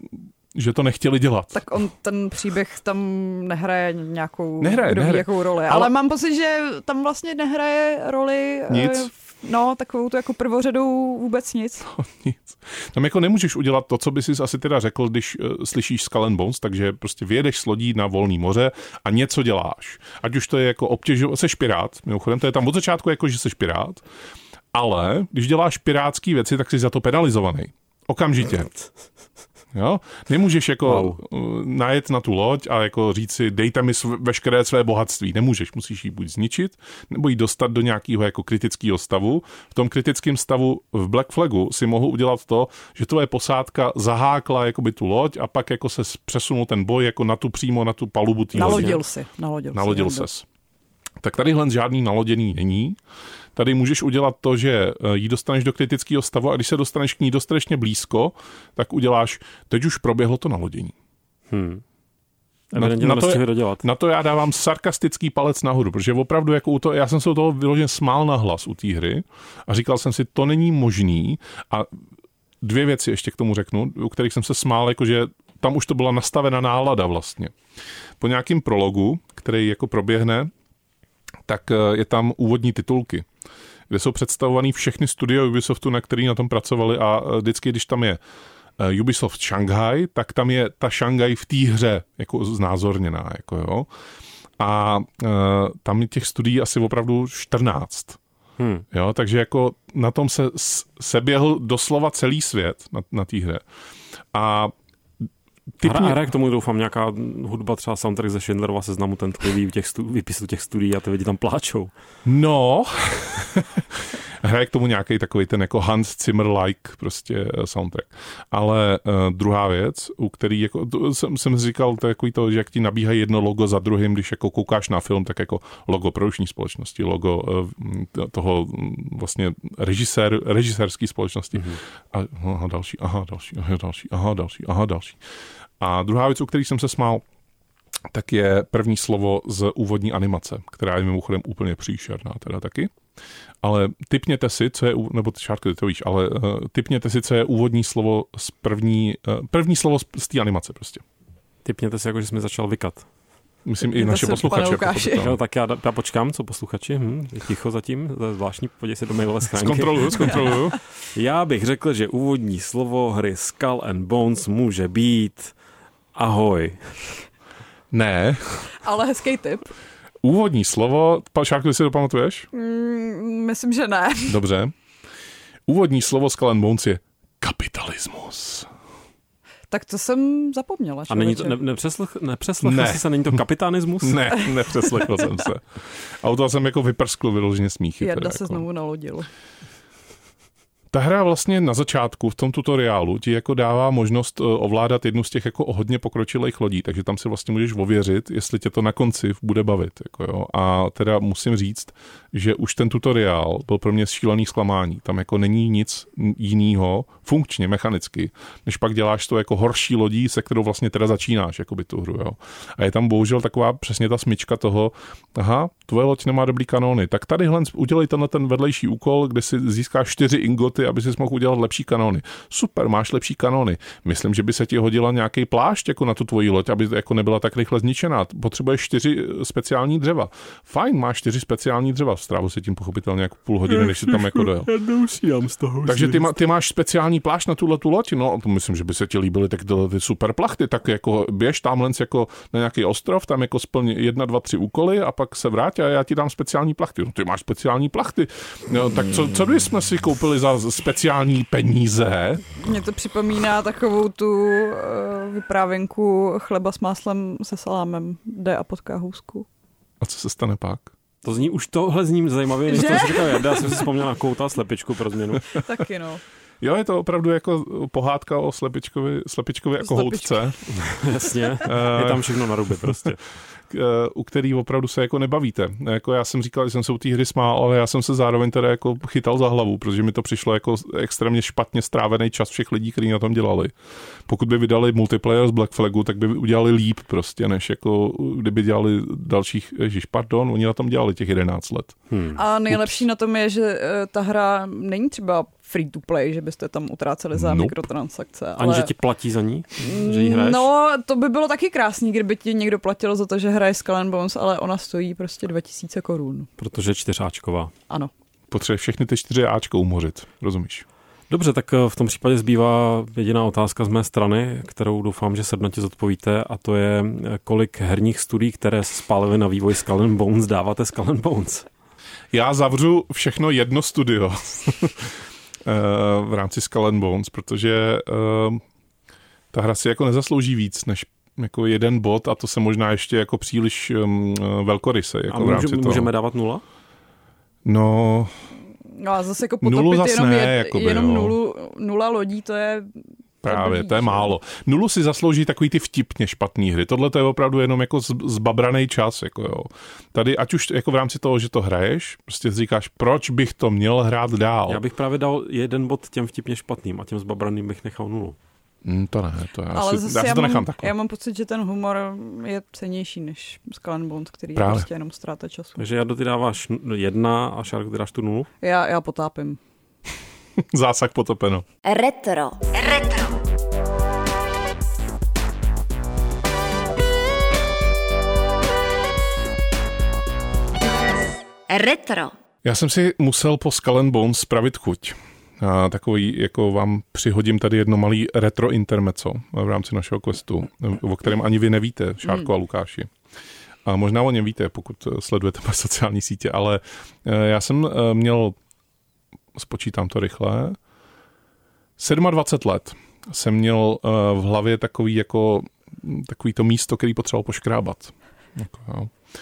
že to nechtěli dělat. Tak on ten příběh tam nehraje nějakou nehraje, nehraje. jakou roli. Ale... ale mám pocit, že tam vlastně nehraje roli nic. No, takovou tu jako prvořadou vůbec nic. No, nic. Tam jako nemůžeš udělat to, co by si asi teda řekl, když uh, slyšíš Skull and Bones, takže prostě vyjedeš s lodí na volný moře a něco děláš. Ať už to je jako obtěžovat, seš pirát, mimochodem, to je tam od začátku jako, že seš pirát, ale když děláš pirátský věci, tak jsi za to penalizovaný. Okamžitě. Jo? Nemůžeš jako wow. najet na tu loď a jako říct si, dejte mi sv- veškeré své bohatství. Nemůžeš, musíš ji buď zničit, nebo ji dostat do nějakého jako kritického stavu. V tom kritickém stavu v Black Flagu si mohl udělat to, že tvoje posádka zahákla jakoby tu loď a pak jako se přesunul ten boj jako na tu přímo na tu palubu té lodě. Nalodil si. Nalodil, Nalodil si, ses. Tak tadyhle žádný naloděný není. Tady můžeš udělat to, že ji dostaneš do kritického stavu a když se dostaneš k ní dostatečně blízko, tak uděláš, teď už proběhlo to nalodění. Hmm. Na, na, to, na to já dávám sarkastický palec nahoru, protože opravdu jako u toho, já jsem se u toho vyloženě smál na hlas u té hry a říkal jsem si, to není možný a dvě věci ještě k tomu řeknu, u kterých jsem se smál, jakože tam už to byla nastavena nálada vlastně. Po nějakém prologu, který jako proběhne, tak je tam úvodní titulky, kde jsou představovaný všechny studia Ubisoftu, na který na tom pracovali a vždycky, když tam je Ubisoft Shanghai, tak tam je ta Shanghai v té hře jako znázorněná. Jako jo. A uh, tam je těch studií asi opravdu čtrnáct. Hmm. Jo, takže jako na tom se seběhl doslova celý svět na, na té hře. A Typně... Hra k tomu doufám nějaká hudba, třeba soundtrack ze Schindlerova seznamu, ten tlivý těch stu, výpisu těch studií a ty lidi tam pláčou. No, Hraje k tomu nějaký takový ten jako Hans Zimmer-like prostě soundtrack. Ale uh, druhá věc, u který jako, to, jsem, jsem říkal takový to, že jak ti nabíhají jedno logo za druhým, když jako koukáš na film, tak jako logo produkční společnosti, logo uh, toho vlastně režisér, režisérský společnosti. Mm-hmm. A aha, další, aha, další, aha, další, aha, další, aha, další. A druhá věc, u který jsem se smál, tak je první slovo z úvodní animace, která je mimochodem úplně příšerná teda taky. Ale tipněte si, co je, nebo Šárko, ty to víš, ale uh, tipněte si, co je úvodní slovo z první, uh, první slovo z, z té animace prostě. Tipněte si, jako že jsme začal vykat. Myslím tipněte i naše posluchače. No, tak já, já počkám, co posluchači, hm, ticho zatím, to je zvláštní, podívej se do mailové schránky. Zkontroluju, zkontroluju. Já bych řekl, že úvodní slovo hry Skull and Bones může být ahoj. Ne. Ale hezký tip. Úvodní slovo, Šárku, ty si to pamatuješ? Mm, myslím, že ne. Dobře. Úvodní slovo Skull and Bones je kapitalismus. Tak to jsem zapomněla. A není to, ne, nepřeslechl, nepřeslechl ne. jsi se, není to kapitalismus? Ne, nepřeslechl jsem se. A u toho jsem jako vyprskl vyloženě smíchy. Jarda se jako. znovu nalodil. Ta hra vlastně na začátku v tom tutoriálu ti jako dává možnost ovládat jednu z těch jako hodně pokročilých lodí, takže tam si vlastně můžeš ověřit, jestli tě to na konci bude bavit. Jako jo. A teda musím říct, že už ten tutoriál byl pro mě šílený zklamání. Tam jako není nic jiného funkčně, mechanicky, než pak děláš to jako horší lodí, se kterou vlastně teda začínáš jakoby tu hru. Jo. A je tam bohužel taková přesně ta smyčka toho, aha, tvoje loď nemá dobrý kanóny, tak tady hle, udělej tenhle ten vedlejší úkol, kde si získáš čtyři ingoty, aby si mohl udělat lepší kanóny. Super, máš lepší kanóny. Myslím, že by se ti hodila nějaký plášť jako na tu tvoji loď, aby jako nebyla tak rychle zničená. Potřebuješ čtyři speciální dřeva. Fajn, máš čtyři speciální dřeva. Strávu si tím pochopitelně jako půl hodiny, než si tam jako dojel. Z toho Takže ty, má, ty máš speciální plášť na tuhle tu loď. No, to myslím, že by se ti líbily tak ty super plachty. Tak jako běž tamhle jako na nějaký ostrov, tam jako splň jedna, dva, tři úkoly a pak se vrátí a já ti dám speciální plachty. No, ty máš speciální plachty. No, tak co, co když jsme si koupili za speciální peníze? Mně to připomíná takovou tu uh, vyprávěnku chleba s máslem se salámem. Jde a potká housku. A co se stane pak? To zní, už tohle zní zajímavě, než to si říkal Jarda. Já jsem si vzpomněl na Kouta slepičku pro změnu. Taky no. Jo, je to opravdu jako pohádka o slepičkovi, slepičkovi jako Slepička. houtce. Jasně, je tam všechno na ruby prostě. U který opravdu se jako nebavíte. Jako já jsem říkal, že jsem se u té hry smál, ale já jsem se zároveň teda jako chytal za hlavu, protože mi to přišlo jako extrémně špatně strávený čas všech lidí, kteří na tom dělali. Pokud by vydali multiplayer z Black Flagu, tak by udělali líp prostě, než jako kdyby dělali dalších, ježiš, pardon, oni na tom dělali těch jedenáct let. Hmm. A nejlepší Ups. na tom je, že ta hra není třeba free to play, že byste tam utráceli za nope. mikrotransakce. Ale... Ani, že ti platí za ní? Že jí hraješ? No, to by bylo taky krásný, kdyby ti někdo platil za to, že hraje Skull and Bones, ale ona stojí prostě dva tisíce korun. Protože je čtyřáčková. Ano. Potřebuje všechny ty čtyři áčko umořit, rozumíš? Dobře, tak v tom případě zbývá jediná otázka z mé strany, kterou doufám, že sednatě zodpovíte, a to je, kolik herních studií, které se spálily na vývoj Skull and Bones, dáváte Skull and Bones? Já zavřu všechno jedno studio v rámci Skull and Bones, protože uh, ta hra si jako nezaslouží víc než jako jeden bod, a to se možná ještě jako příliš um, velkoryse. Jako a může, v rámci toho. Můžeme dávat nula? No... No a zase jako potopit zas jenom, ne, jed, jakoby, jenom nulu, nula lodí, to je... Právě, to je málo. Nulu si zaslouží takový ty vtipně špatný hry. Tohle to je opravdu jenom jako zbabraný čas. Jako jo. Tady, ať už jako v rámci toho, že to hraješ, prostě říkáš, proč bych to měl hrát dál. Já bych právě dal jeden bod těm vtipně špatným a těm zbabraným bych nechal nulu. Mm, to ne, to já, ale si, já si to mám, nechám takhle. Já mám pocit, že ten humor je cennější než Skull and Bones, který právě. je prostě jenom ztráta času. Takže Jardo, ty dáváš jedna a Šárko, ty dáš tu nulu? Já, já potápím. Zásah potopeno. Retro. Retro. Retro. Já jsem si musel po Skull and Bones spravit chuť. A takový, jako vám přihodím tady jedno malý retro intermezzo v rámci našeho questu, o kterém ani vy nevíte, Šárko hmm. a Lukáši. A možná o něm víte, pokud sledujete moje sociální sítě, ale já jsem měl, spočítám to rychle, dvacet sedm let jsem měl v hlavě takový, jako, takový to místo, který potřeboval poškrábat. Jako, jo.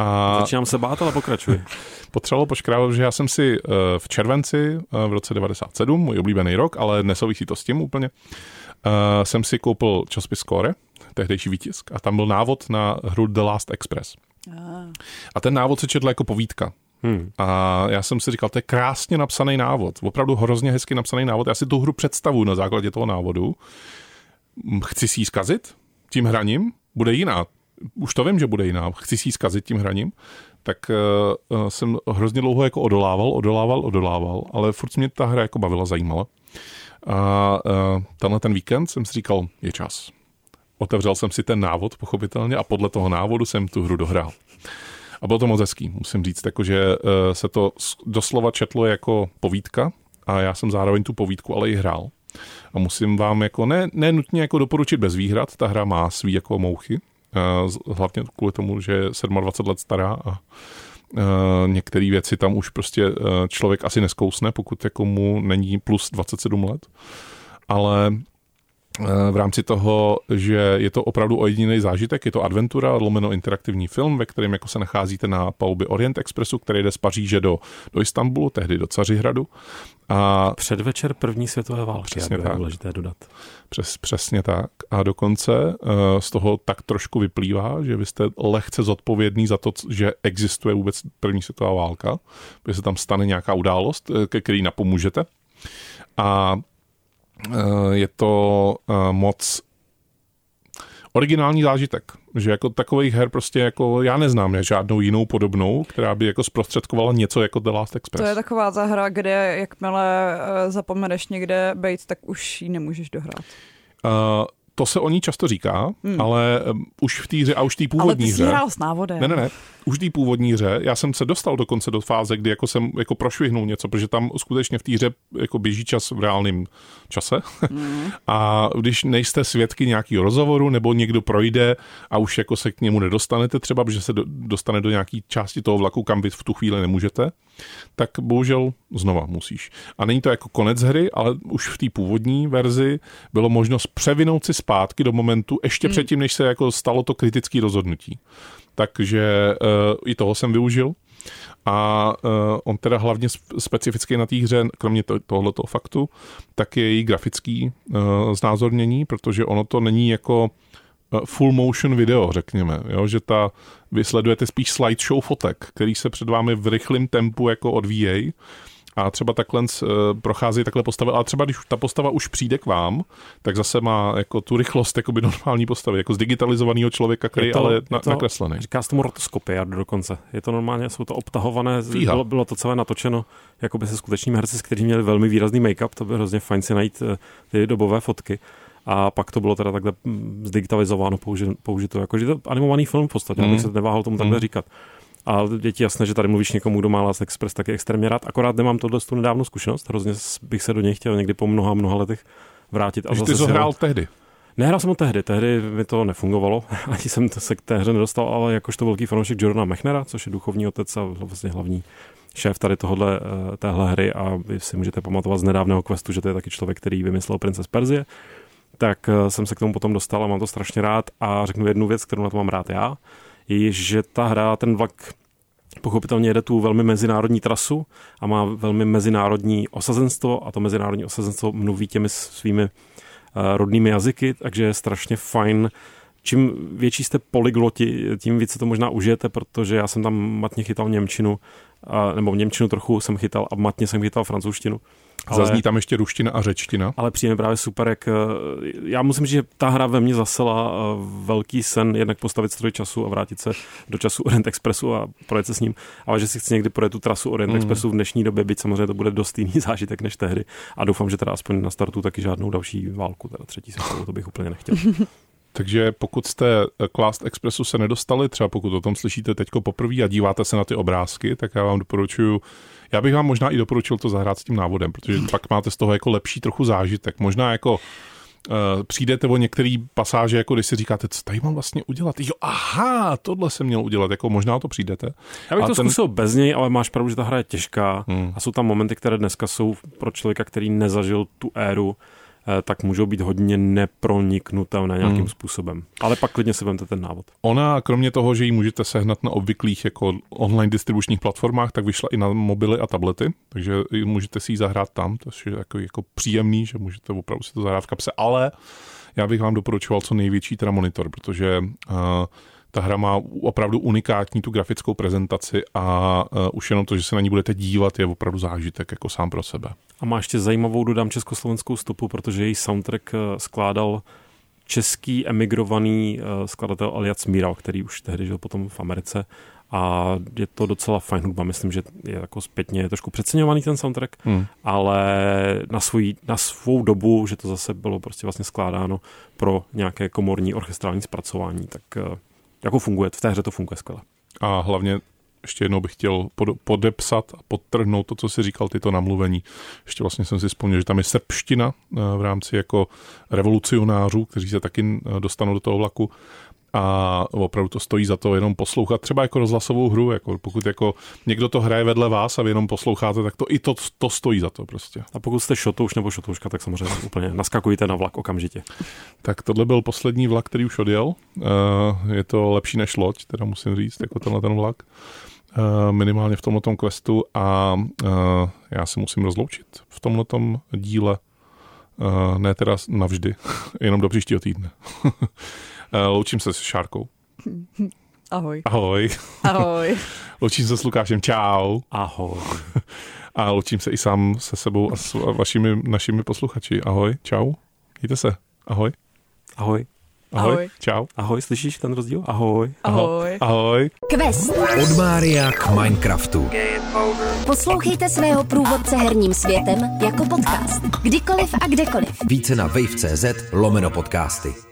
A začínám se bát, ale pokračuj. Potřebovalo poškrávat, že já jsem si v červenci v roce devadesát sedm, můj oblíbený rok, ale nesouvisí to s tím úplně, jsem si koupil časopis Score, tehdejší výtisk, a tam byl návod na hru The Last Express. A ten návod se četl jako povídka. Hmm. A já jsem si říkal, to je krásně napsaný návod, opravdu hrozně hezky napsaný návod. Já si tu hru představuju na základě toho návodu. Chci si ji zkazit tím hraním, bude jiná. Už to vím, že bude jiná. Chci si ji zkazit tím hraním. Tak uh, jsem hrozně dlouho jako odolával, odolával, odolával, ale furt mě ta hra jako bavila, zajímala. A uh, tenhle ten víkend jsem si říkal, je čas. Otevřel jsem si ten návod, pochopitelně, a podle toho návodu jsem tu hru dohrál. A bylo to moc hezký, musím říct, jakože uh, se to doslova četlo jako povídka a já jsem zároveň tu povídku ale i hrál. A musím vám jako ne, ne nutně jako doporučit bez výhrad, ta hra má svý jako mouchy, uh, hlavně kvůli tomu, že je dvacet sedm let stará a uh, některé věci tam už prostě uh, člověk asi neskousne, pokud jako mu není plus dvacet sedm let. Ale v rámci toho, že je to opravdu ojedinělý zážitek, je to adventura, lomeno interaktivní film, ve kterém jako se nacházíte na palubě Orient Expressu, který jde z Paříže do, do Istanbulu, tehdy do Cařihradu. A předvečer první světové války, přesně je tak. důležité dodat. Přes, přesně tak. A dokonce uh, z toho tak trošku vyplývá, že vy jste lehce zodpovědný za to, že existuje vůbec první světová válka, protože se tam stane nějaká událost, ke který napomůžete. A je to moc originální zážitek, že jako takových her prostě jako já neznám žádnou jinou podobnou, která by jako zprostředkovala něco jako The Last Express. To je taková ta hra, kde jakmile zapomeneš někde bejt, tak už ji nemůžeš dohrát. Uh, to se o ní často říká, hmm. ale um, už v té hře a už v té původní hře. Ale ty jsi hrál s návodem. Ne, ne, ne. Už v té původní hře, já jsem se dostal dokonce do fáze, kdy jako jsem jako prošvihnul něco, protože tam skutečně v té hře jako běží čas v reálném čase. Hmm. A když nejste svědky nějakého rozhovoru, nebo někdo projde a už jako se k němu nedostanete třeba, protože se do, dostane do nějaké části toho vlaku, kam vy v tu chvíli nemůžete, tak bohužel znova musíš. A není to jako konec hry, ale už v té původní verzi bylo možnost převinout si zpátky do momentu ještě hmm. předtím, než se jako stalo to kritické rozhodnutí. Takže uh, i toho jsem využil. A uh, on teda hlavně specificky na té hře, kromě to, tohoto faktu, tak je její grafický uh, znázornění, protože ono to není jako full motion video, řekněme, jo? Že ta, vy sledujete spíš slideshow fotek, který se před vámi v rychlém tempu jako odvíjejí a třeba takhle uh, prochází takhle postavy, ale třeba když ta postava už přijde k vám, tak zase má jako tu rychlost jakoby normální postavy, jako z digitalizovaného člověka, který je to, ale na, to, nakreslený. Říká se tomu rotoskopy dokonce. Je to normálně, jsou to obtahované, bylo, bylo to celé natočeno jakoby se skutečnými herci, kteří měli velmi výrazný make-up, to by hrozně fajn si najít ty dobové fotky. A pak to bylo teda takhle zdigitalizováno, použito, jakože to animovaný film v podstatě, mm. abych se neváhal tomu takhle mm. říkat. A je ti jasné, že tady mluvíš někomu, kdo má Last Express taky extrémně rád, akorát nemám tohle tu nedávnou zkušenost, hrozně bych se do něj chtěl někdy po mnoha, mnoha letech vrátit. A zase ty to hrál tehdy? Nehrál jsem ho tehdy, tehdy mi to nefungovalo, ani jsem se k té hře nedostal, ale jakožto velký fanoušek Jordana Mechnera, což je duchovní otec a vlastně hlavní šéf tady tohohle, téhle hry a vy si můžete pamatovat z nedávného questu, že to je taky člověk, který vymyslel Prince z Perzie, tak jsem se k tomu potom dostal a mám to strašně rád a řeknu jednu věc, kterou na to mám rád já, je, že ta hra, ten vlak pochopitelně jede tu velmi mezinárodní trasu a má velmi mezinárodní osazenstvo a to mezinárodní osazenstvo mluví těmi svými rodnými jazyky, takže je strašně fajn. Čím větší jste polygloti, tím více to možná užijete, protože já jsem tam matně chytal němčinu, nebo němčinu trochu jsem chytal a matně jsem chytal francouzštinu. Ale, zazní tam ještě ruština a řečtina. Ale přijde právě super, jak já musím říct, že ta hra ve mně zasela velký sen, jednak postavit stroj času a vrátit se do času Orient Expressu a projet se s ním, ale že si chci někdy projet tu trasu Orient mm. Expressu v dnešní době, byť samozřejmě to bude dost jiný zážitek než tehdy a doufám, že teda aspoň na startu taky žádnou další válku, teda třetí světovou, to bych úplně nechtěl. Takže pokud jste k Last Expressu se nedostali, třeba pokud o tom slyšíte teďko poprvé a díváte se na ty obrázky, tak já vám doporučuji, já bych vám možná i doporučil to zahrát s tím návodem, protože pak máte z toho jako lepší trochu zážitek. Možná jako uh, přijdete o některé pasáže, jako když si říkáte, co tady mám vlastně udělat. Jo, aha, tohle jsem měl udělat, jako možná to přijdete. Já bych a to ten... zkusil bez něj, ale máš pravdu, že ta hra je těžká hmm. a jsou tam momenty, které dneska jsou pro člověka, který nezažil tu éru, tak můžou být hodně neproniknutelné nějakým hmm. způsobem. Ale pak klidně si vemte ten návod. Ona, kromě toho, že ji můžete sehnat na obvyklých jako online distribučních platformách, tak vyšla i na mobily a tablety, takže můžete si ji zahrát tam, to je jako, jako příjemný, že můžete opravdu si to zahrát v kapse, ale já bych vám doporučoval co největší teda monitor, protože uh, ta hra má opravdu unikátní tu grafickou prezentaci a uh, už jenom to, že se na ní budete dívat, je opravdu zážitek jako sám pro sebe. A má ještě zajímavou, dodám, československou stopu, protože její soundtrack skládal český emigrovaný uh, skladatel Aliad Smíral, který už tehdy žil potom v Americe. A je to docela fajn hudba. Myslím, že je jako zpětně je trošku přeceňovaný ten soundtrack, hmm. ale na, svůj, na svou dobu, že to zase bylo prostě vlastně skládáno pro nějaké komorní orchestrální zpracování, tak uh, jako funguje, v té hře to funguje skvěle. A hlavně ještě jednou bych chtěl podepsat a podtrhnout to, co jsi říkal, tyto namluvení. Ještě vlastně jsem si vzpomněl, že tam je srbština v rámci jako revolucionářů, kteří se taky dostanou do toho vlaku a opravdu to stojí za to jenom poslouchat, třeba jako rozhlasovou hru, jako pokud jako někdo to hraje vedle vás a vy jenom posloucháte, tak to i to, to stojí za to prostě. A pokud jste šotouš nebo šotouška, tak samozřejmě úplně naskakujte na vlak okamžitě. Tak tohle byl poslední vlak, který už odjel. Je to lepší než loď, teda musím říct, jako tenhle ten vlak. Minimálně v tomhletom questu a já se musím rozloučit v tomhletom díle. Ne teda navždy, jenom do příštího týdne. Loučím se s Šárkou. Ahoj. Ahoj. Ahoj. Loučím se s Lukášem. Čau. Ahoj. A loučím se i sám se sebou a s vašimi, našimi posluchači. Ahoj. Čau. Mějte se. Ahoj. Ahoj. Ahoj. Ahoj. Čau. Ahoj, slyšíš ten rozdíl? Ahoj. Ahoj. Ahoj. Quest. Od Mária k Minecraftu. Poslouchejte svého průvodce herním světem jako podcast. Kdykoliv a kdekoliv. Více na wave tečka cz lomeno podcasty.